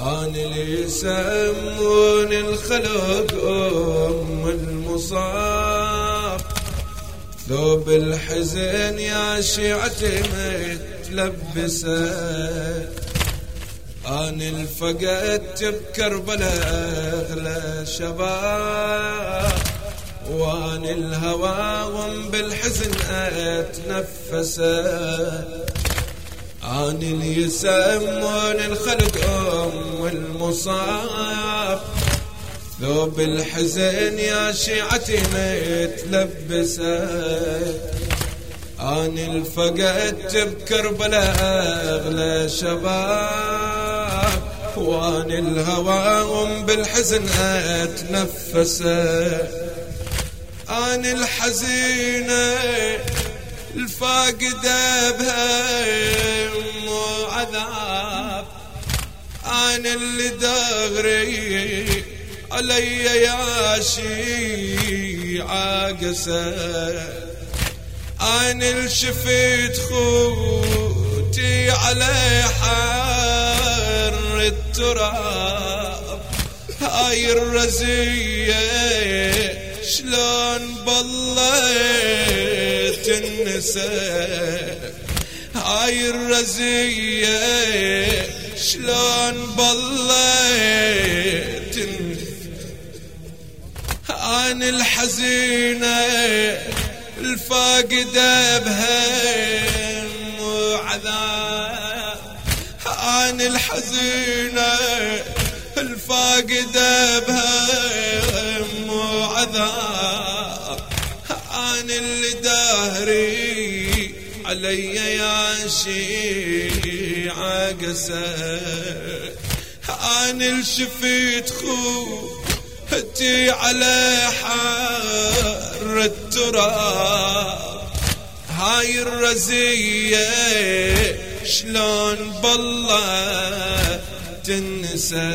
أنا اللي يسمون الخلق المصاب، ثوب الحزن يا شيعتي متلبسة. أنا الفقدت بكربلاء أغلى شباب، وأنا الهوى بالحزن أتنفسه. أنا اللي يسمون الخلق المصاب، ثوب الحزن يا شيعتي متلبسة. أنا الفقدت بكربلاء أغلى شباب، وأنا الهوى بالحزن أتنفسه. أنا الحزينة الفاقدة بهم وعذاب، أنا اللي دغري علي يا شيعة قسى. أنا اللي شفيت خوتي على حر التراب، هاي الرزية شلون بلت النساء، هاي الرزية شلون بلت أنا الحزينة الفاقدة بهم وعذاب، أنا الحزينة الفاقدة بهم وعذاب. أنا اللي داهري علي يا شيعة قسى، أنا اللي شفيت خوتي على حر التراب، هاي الرزية شلون بالله تنسى.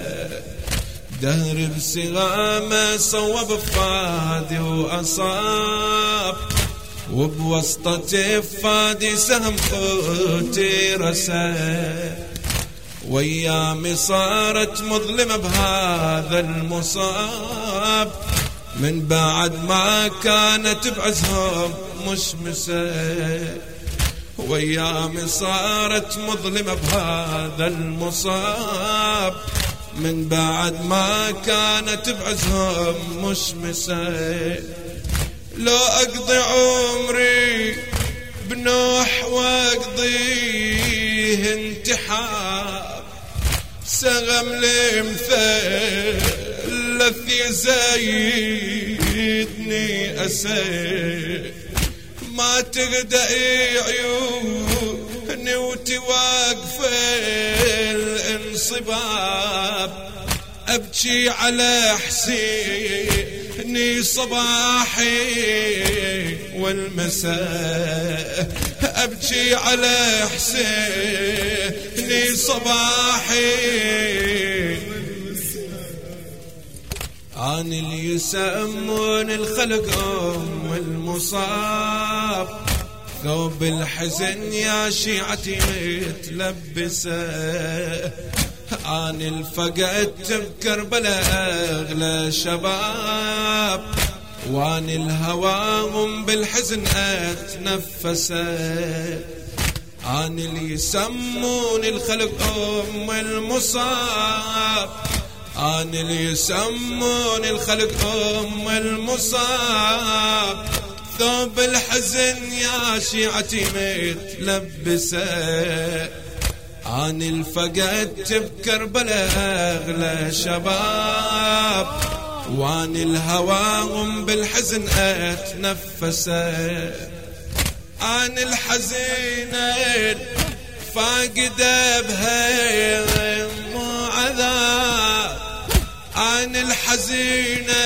دهر بسغامة صوب فادي وأصاب، وبوسطة فادي سهم خوتي رسى. وأيامي صارت مظلمة بهذا المصاب، من بعد ما كانت بعزهم مشمسة. وأيامي صارت مظلمة بهذا المصاب، من بعد ما كانت بعزهم مشمسة. لو أقضي عمري بنوح وأقضيه انتحاب، سغم لمثلث يزيدني أسير. ما تغدأي عيوني وتواقف الانصباب، أبكي على حسيني صباحي والمساء، أبكي على حسيني صباحي. أنا اللي يسمون الخلق المصاب، ثوب الحزن يا شيعتي متلبسة. أنا الفقدت بكربلاء أغلى شباب، وأنا الهوى بالحزن أتنفسه. أنا اللي يسمون الخلق المصاب، أنا اللي يسمون الخلق المصاب، ثوب الحزن يا شيعتي متلبسة. أنا الفقدت بكربلاء أغلى شباب، وأنا الهوى بالحزن أتنفسه. أنا الحزينة فاقدة بهم وعذاب، أنا الحزينة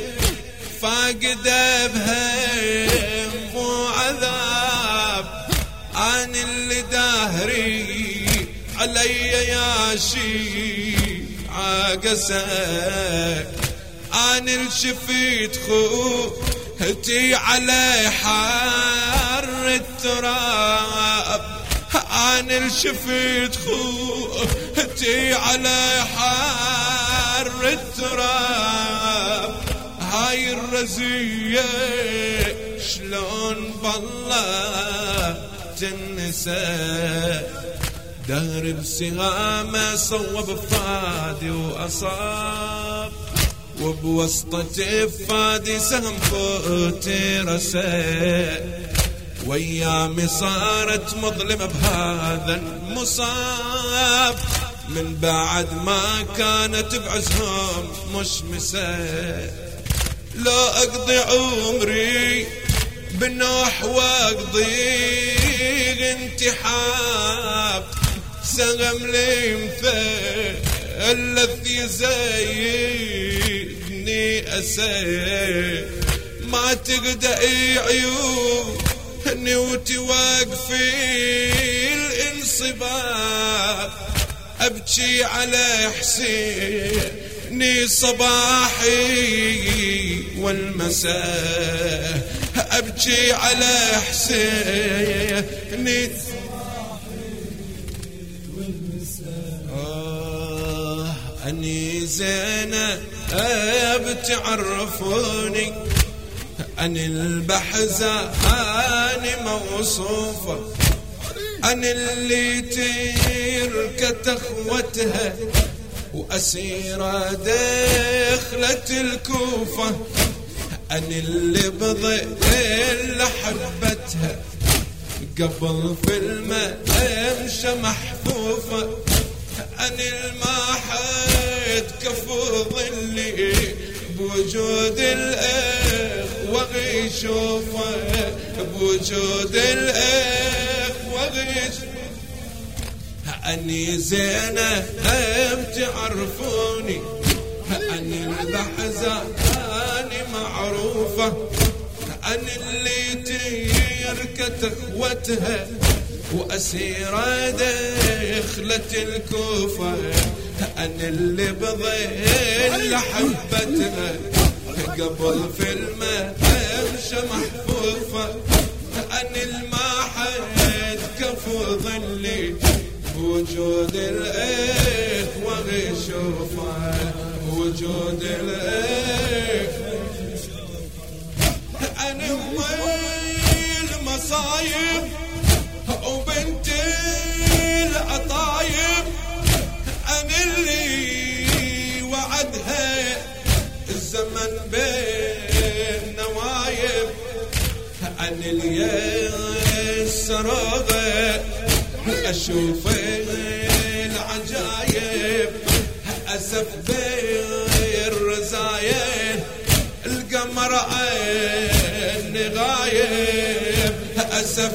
فاقدة بهم وعذاب. أنا اللي داهري علي يا شيعة قسى، أنا اللي شفيت خوتي على حر التراب، أنا اللي شفيت خوتي وصتي على حار التراب، هاي الرزية شلون بالله تنسى، دهر بسهامه صوب فادي وأصاب، وبوسطة فادي سهم فوتي رسى، وأيامي صارت مظلمة بهذا المصاب، من بعد ما كانت بعزهم مشمسة، لو أقضي عمري بالنوح وأقضي انتحاب، سهم لي مثلث يزيدني أسى، ما تقدأي عيوني وتوقفي الانصباب، أبكي على حسيني صباحي والمساء، أبكي على حسيني أني زينة بتعرفوني، أن البحزان موصوفة، أن اللي تركت أخوتها وأسيرة دخلت الكوفة، أن اللي بظل حبتها قبل في الماء امشى محفوفة، أن الماحد كفو ظلي بوجود الأخوة غيشوفة، بوجود الأخوة غيشوفة، أني زينة بتعرفوني، أني البحزان معروفة، أن اللي تركت أخوتها وأسيرة دخلت الكوفة، أن اللي بظل حبتها قبل في الماء امشى محفوفة، أن الماحد كفو ظلي وجود الإخوة غيشوفة، وجود الإخوة، أنا المصايب وبنت العطايب، أنا اللي وعدها الزمن بين نوايب، أنا اللي السرابة أشوف العجايب، أسف بالرزايل القمر عين غايب، أسف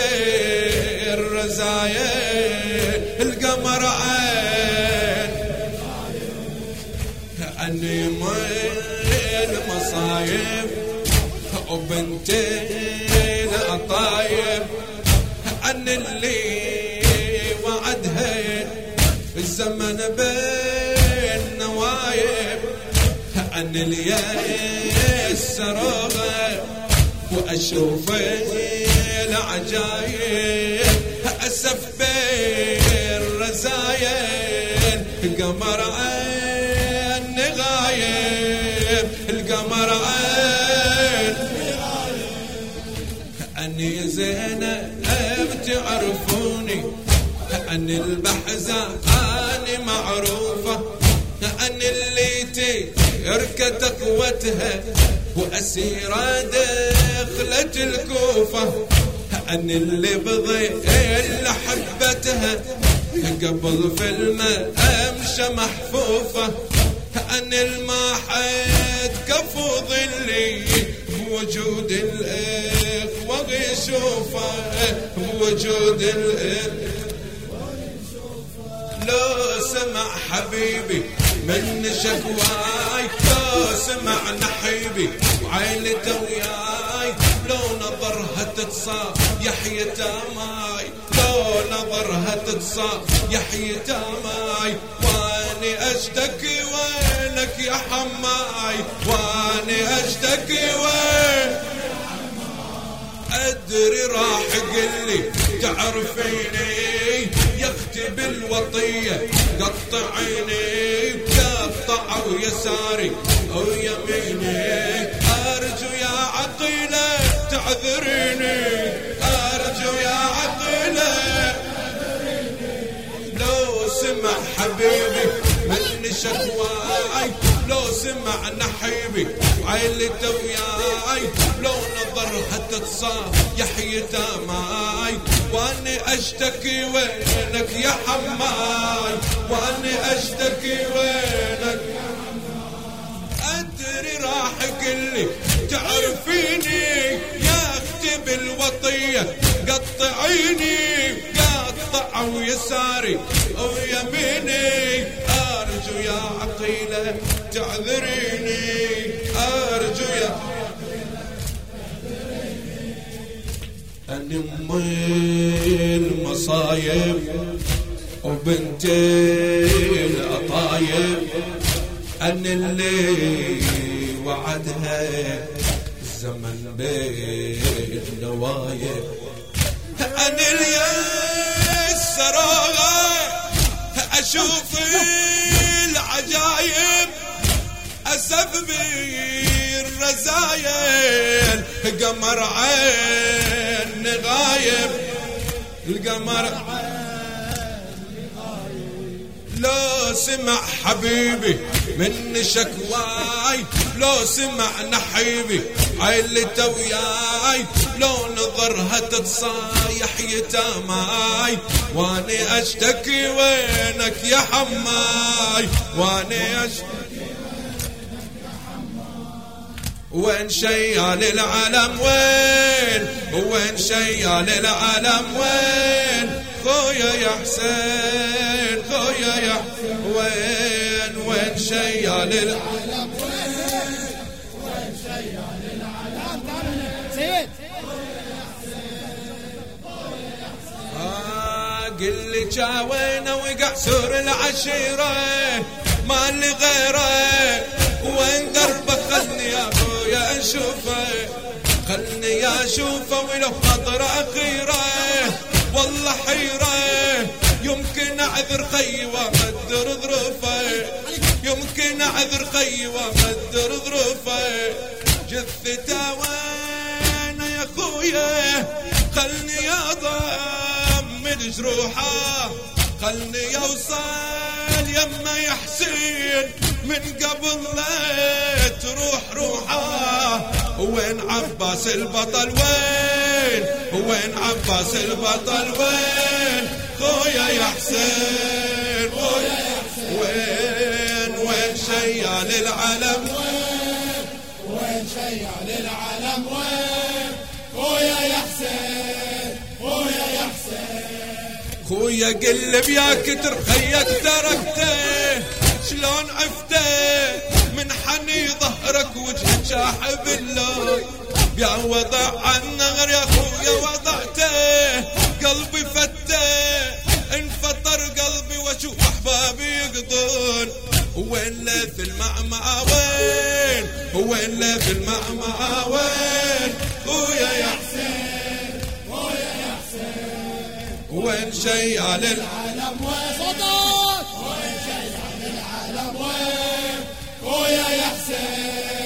بالرزايل القمر عين، أني من مصايب وبنتين عطايب، أن اللي وعدها الزمن بين نوايب، أن اللي السرابة وأشوف العجايب، أسف بالرزايل القمر عين غايب، القمر عين، أني زينة بتعرفوني، أن البحزان معروفة، أن اللي تركت أخوتها وأسيرة دخلت الكوفة، أن اللي بظل حبتها قبل في الماء امشى محفوفة، أن الماحد كفو ظلي بوجود الإخوة غيشوفة، بوجود الإخوة، لو سمع حبيبي من شكواي، لو سمع نحيبي وعيلته وياي، لو نظرها تتصاب يحيى تاماي، لو نظرها تتصاب يحيى تاماي، واني اشتكي وينك يا حماي، واني اشتكي وين، ادري راح قلي تعرفيني يا اختي بالوطية قطع عيني قطعوا يساري ويميني أرجو يا عقيلة تعذريني أرجو يا عقيلة لو سمع حبيبي من شكواي لو سمع نحيبي عيلته وياي لو نظرها تتصايح يتاماي واني اشتكي وينك يا حماي واني اشتكي وينك ادري راح قلي تعرفيني يا اختي بالوطية قطعيني قطعوا يساري ويميني ارجو يا عقيلة تعذريني ارجو يا أنا أمي المصايب وبنتي الأطايب أنا اللي وعدها الزمن بين نوايب أنا اللي السراغة أشوف العجايب أسف بالرزايل قمر عين غايب القمر لو سمع حبيبي من شكواي لو سمع نحيبي عيلته وياي لو نظرها تتصايح يتاماي واني اشتكي وينك يا حماي واني اشتكي وين شيال العالم وين شيال العالم وين خويا يا حسين خويا يا وين شيال العالم وين شيال العالم سيد قل لي جاوينا وقع سور العشيرة ما اللي غيره وين دربك خلني يا خويا اشوفه خلني اشوفه ولو خطرة اخيرة والله حيرة يمكن اعذر خي وامدر ظروفه يمكن اعذر خي وامدر ظروفه جثته وين يا خويا خلني اضمد جروحه خلني اوصل يما يا حسين من قبل لا تروح روحه وين عباس البطل وين عباس البطل وين خويا يا حسين خويا يا حسين وين شيال العالم وين شيال العالم وين خويا يا حسين خويا يا حسين خويا قلب يا كتر خيك تركته شلون عفته من حني ظهرك وجهك شاحب اللون يا وضع النغر يا خويا وضعته قلبي فته انفطر قلبي واشوف احبابي يقضون وين لف المعمعة وين لف المعمعة وين خويا يا حسين خويا يا حسين وين شيال العالم وين صوتك وين شيال العالم وين خويا يا حسين